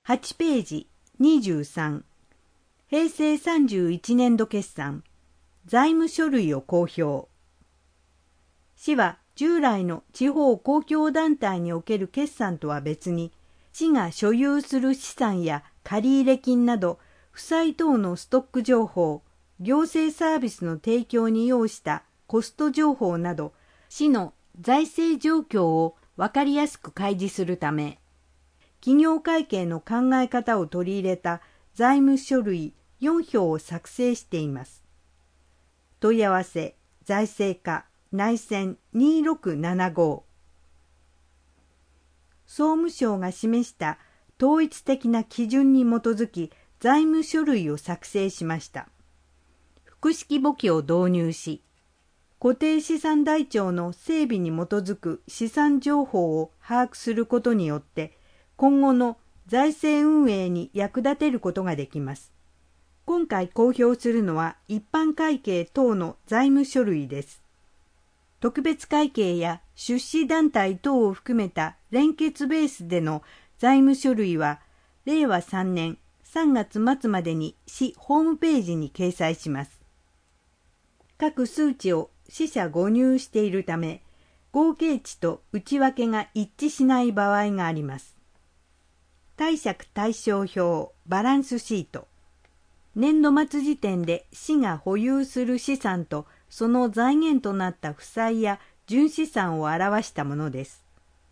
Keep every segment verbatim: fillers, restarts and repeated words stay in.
はちページにじゅうさん、平成さんじゅういちねんど決算、財務書類を公表。市は従来の地方公共団体における決算とは別に、市が所有する資産や借入金など、負債等のストック情報、行政サービスの提供に要したコスト情報など、市の財政状況を分かりやすく開示するため、企業会計の考え方を取り入れた財務書類よん票を作成しています。問い合わせ、財政課、内線にろくななご。総務省が示した統一的な基準に基づき財務書類を作成しました。複式簿記を導入し、固定資産台帳の整備に基づく資産情報を把握することによって、今後の財政運営に役立てることができます。今回公表するのは一般会計等の財務書類です。特別会計や出資団体等を含めた連結ベースでの財務書類は、れいわさんねんさんがつ末までに市ホームページに掲載します。各数値を四捨五入しているため、合計値と内訳が一致しない場合があります。貸借対照表、バランスシート。年度末時点で市が保有する資産とその財源となった負債や純資産を表したものです。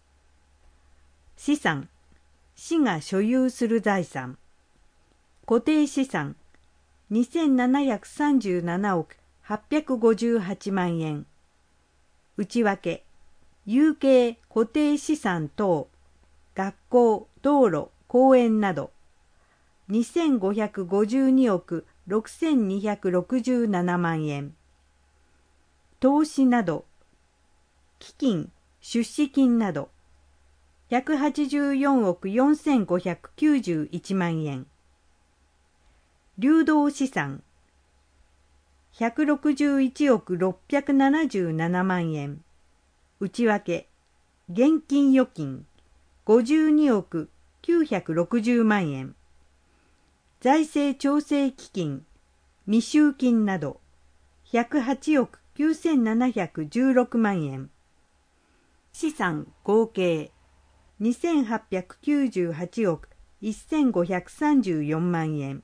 資産、市が所有する財産。固定資産、にせんななひゃくさんじゅうななおくはっぴゃくごじゅうはちまんえん。内訳、有形固定資産等、学校、道路、公園など、にせんごひゃくごじゅうにおくろくせんにひゃくろくじゅうななまんえん。投資など、基金、出資金など、ひゃくはちじゅうよんおくよんせんごひゃくきゅうじゅういちまんえん。流動資産、ひゃくろくじゅういちおくろっぴゃくななじゅうななまんえん。内訳、現金預金、ごじゅうにおくきゅうひゃくろくじゅうまんえん。財政調整基金、未収金など、ひゃくはちおくきゅうせんななひゃくじゅうろくまんえん。資産合計、にせんはっぴゃくきゅうじゅうはちおくせんごひゃくさんじゅうよんまんえん。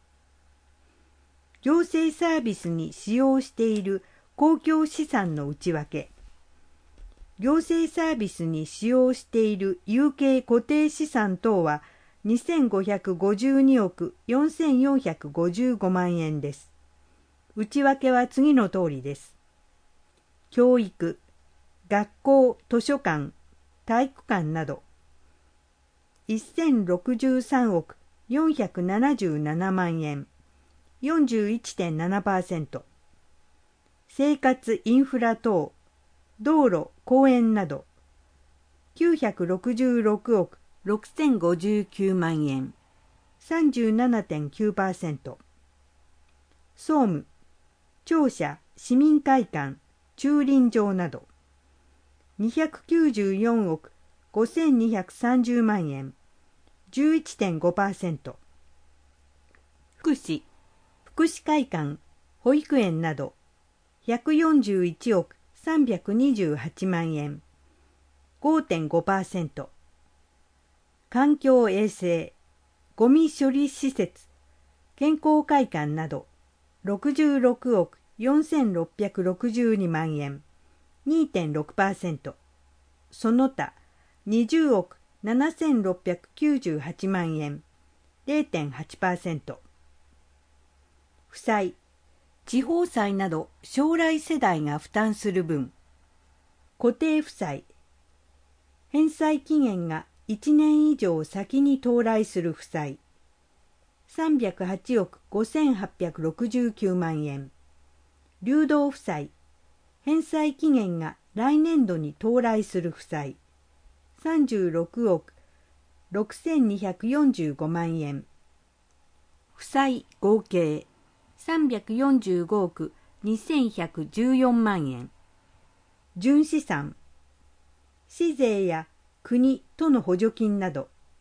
行政サービスに使用している公共資産の内訳。行政サービスに使用している有形固定資産等はにせんごひゃくごじゅうにおくよんせんよんひゃくごじゅうごまんえんです。内訳は次の通りです。教育、学校、図書館、体育館などせんろくじゅうさんおくよんひゃくななじゅうななまんえん、よんじゅういちてんななパーセント。生活インフラ等、道路、公園などきゅうひゃくろくじゅうろくおくろくせんごじゅうきゅうまんえん、さんじゅうななてんきゅうパーセント。総務、庁舎、市民会館、駐輪場などにひゃくきゅうじゅうよんおくごせんにひゃくさんじゅうまんえん、じゅういちてんごパーセント。福祉、福祉会館、保育園などひゃくよんじゅういちおくさんびゃくにじゅうはちまんえん、ごてんごパーセント。環境衛生、ゴミ処理施設、健康会館などろくじゅうろくおくよんせんろっぴゃくろくじゅうにまんえん、にてんろくパーセント。その他にじゅうおくななせんろっぴゃくきゅうじゅうはちまんえん、れいてんはちパーセント。負債、地方債など将来世代が負担する分。固定負債、返済期限がいちねん以上先に到来する負債さんびゃくはちおくごせんはっぴゃくろくじゅうきゅうまんえん。流動負債、返済期限が来年度に到来する負債さんじゅうろくおくろくせんにひゃくよんじゅうごまんえん。負債合計さんびゃくよんじゅうごおくにせんひゃくじゅうよんまんえん。純資産、市税や国、都の補助金など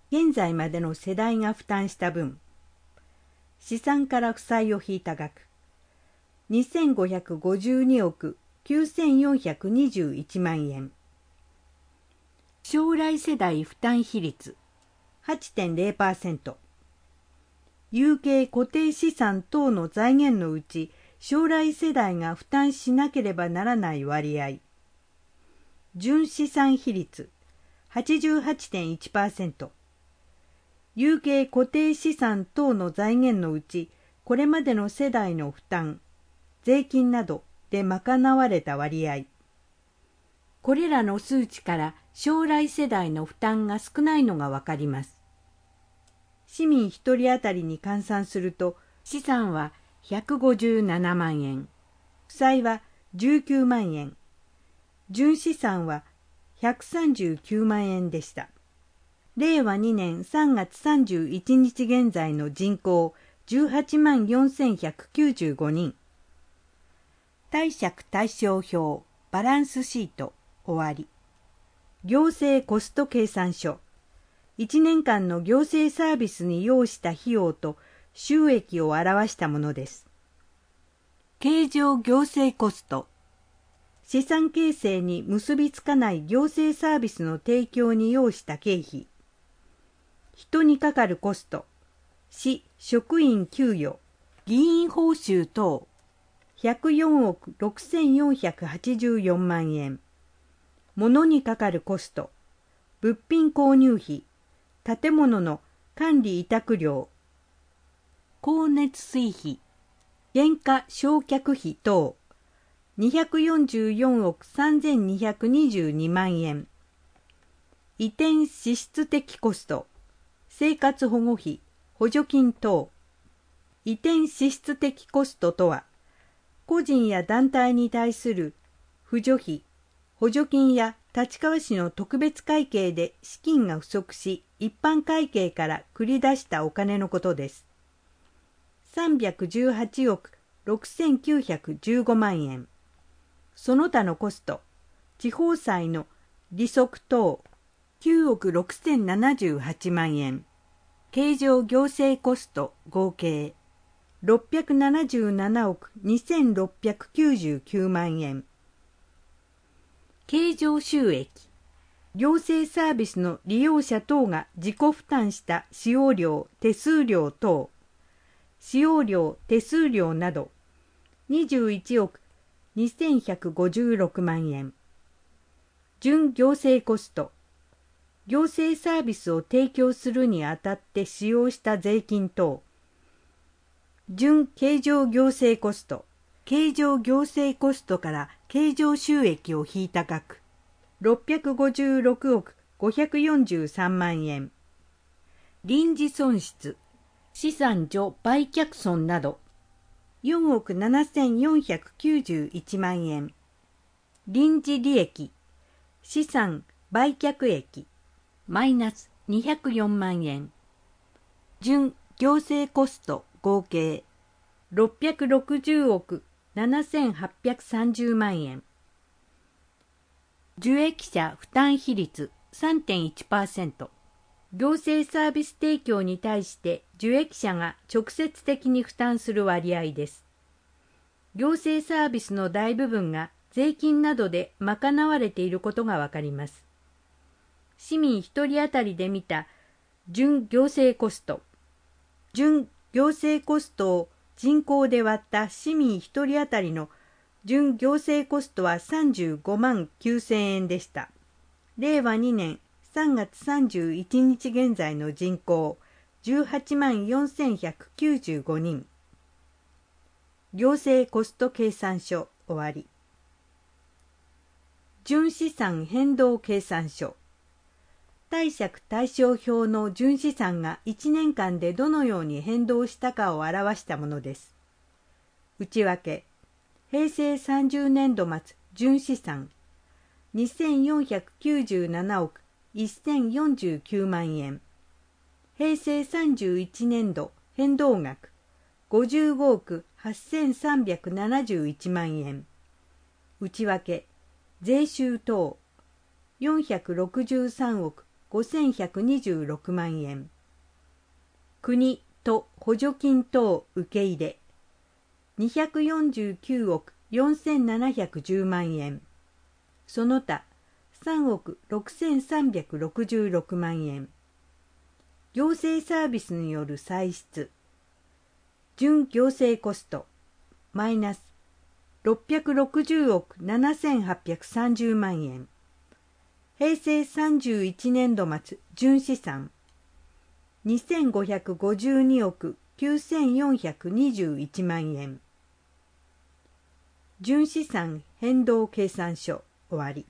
現在までの世代が負担した分、資産から負債を引いた額、にせんごひゃくごじゅうにおくきゅうせんよんひゃくにじゅういちまんえん。将来世代負担比率 はちてんゼロパーセント。有形固定資産等の財源のうち、将来世代が負担しなければならない割合。純資産比率 はちじゅうはちてんいちパーセント。有形固定資産等の財源のうち、これまでの世代の負担、税金などで賄われた割合。これらの数値から将来世代の負担が少ないのがわかります。市民一人当たりに換算すると、資産はひゃくごじゅうななまんえん、負債はじゅうきゅうまんえん、純資産はひゃくさんじゅうきゅうまんえんでした。れいわにねんさんがつさんじゅういちにち現在の人口じゅうはちまんよんせんひゃくきゅうじゅうごにん。貸借対照表バランスシート終わり。行政コスト計算書。いちねんかんの行政サービスに要した費用と収益を表したものです。経常行政コスト。資産形成に結びつかない行政サービスの提供に要した経費。人にかかるコスト。市、職員給与、議員報酬等。ひゃくよんおくろくせんよんひゃくはちじゅうよんまんえん。物にかかるコスト。物品購入費。建物の管理委託料、光熱水費、原価償却費等、にひゃくよんじゅうよんおくさんぜんにひゃくにじゅうにまんえん。移転支出的コスト、生活保護費、補助金等。移転支出的コストとは、個人や団体に対する扶助費、補助金や立川市の特別会計で資金が不足し、一般会計から繰り出したお金のことです。さんびゃくじゅうはちおくろくせんきゅうひゃくじゅうごまんえん。その他のコスト、地方債の利息等、きゅうおくろくせんななじゅうはちまんえん。経常行政コスト合計、ろっぴゃくななじゅうななおくにせんろっぴゃくきゅうじゅうきゅうまんえん。経常収益。行政サービスの利用者等が自己負担した使用料、手数料等、使用料、手数料など、にじゅういちおくにせんひゃくごじゅうろくまんえん。準行政コスト。行政サービスを提供するにあたって使用した税金等。準経常行政コスト。経常行政コストから経常収益を引いた額。ろっぴゃくごじゅうろくおくごひゃくよんじゅうさんまんえん。臨時損失、資産所売却損など、よんおくななせんよんひゃくきゅうじゅういちまんえん。臨時利益、資産売却益、マイナスにひゃくよんまんえん。準行政コスト合計、ろっぴゃくろくじゅうおくななせんはっぴゃくさんじゅうまんえん。受益者負担比率 さんてんいちパーセント。行政サービス提供に対して受益者が直接的に負担する割合です。行政サービスの大部分が税金などで賄われていることがわかります。市民一人当たりで見た準行政コスト。準行政コストを人口で割った市民一人当たりの準行政コストはさんじゅうごまんきゅうせんえんでした。れいわにねんさんがつさんじゅういちにち現在の人口じゅうはちまんよんせんひゃくきゅうじゅうごにん。行政コスト計算書終わり。純資産変動計算書。貸借対照表の純資産がいちねんかんでどのように変動したかを表したものです。内訳。へいせいさんじゅうねんど末純資産にせんよんひゃくきゅうじゅうななおくせんよんじゅうきゅうまんえん。へいせいさんじゅういちねんど変動額ごじゅうごおくはっせんさんびゃくななじゅういちまんえん。内訳税収等よんひゃくろくじゅうさんおくごせんひゃくにじゅうろくまんえん。国と補助金等受け入れにひゃくよんじゅうきゅうおくよんせんななひゃくじゅうまんえん。その他さんおくろくせんさんびゃくろくじゅうろくまんえん。行政サービスによる歳出準行政コストマイナスろっぴゃくろくじゅうおくななせんはっぴゃくさんじゅうまんえん。平成さんじゅういちねんど末純資産にせんごひゃくごじゅうにおくきゅうせんよんひゃくにじゅういちまんえん。純資産変動計算書終わり。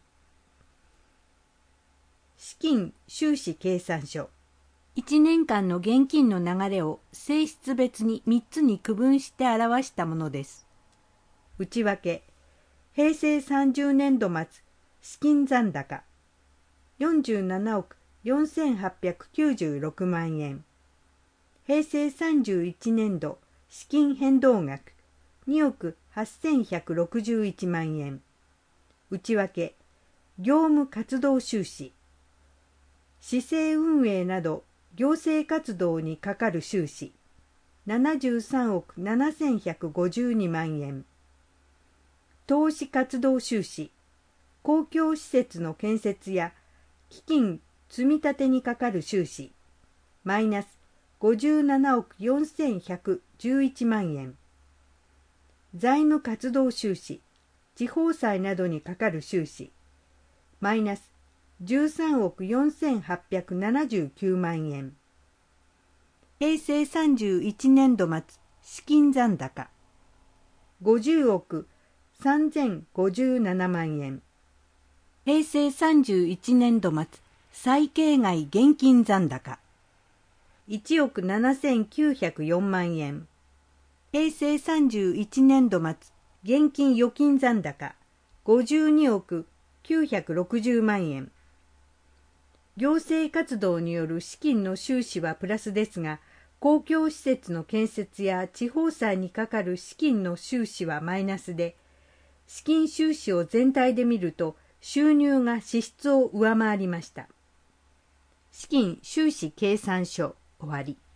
資金収支計算書いちねんかんの現金の流れを性質別にみっつに区分して表したものです。内訳平成さんじゅうねんど末資金残高よんじゅうななおくよんせんはっぴゃくきゅうじゅうろくまんえん。平成さんじゅういちねんど資金変動額におくはっせんひゃくろくじゅういちまんえん。内訳業務活動収支市政運営など行政活動にかかる収支ななじゅうさんおくななせんひゃくごじゅうにまんえん。投資活動収支公共施設の建設や基金積み立てにかかる収支マイナスごじゅうななおくよんせんひゃくじゅういちまんえん。財務活動収支地方債などにかかる収支マイナスじゅうさんおくよんせんはっぴゃくななじゅうきゅうまんえん。平成さんじゅういちねんど末資金残高ごじゅうおくさんぜんごじゅうななまんえん。平成さんじゅういちねんど末会計外現金残高いちおくななせんきゅうひゃくよんまんえん。平成さんじゅういちねんど末現金預金残高ごじゅうにおくきゅうひゃくろくじゅうまんえん。行政活動による資金の収支はプラスですが、公共施設の建設や地方債にかかる資金の収支はマイナスで、資金収支を全体で見ると収入が支出を上回りました。資金収支計算書終わり。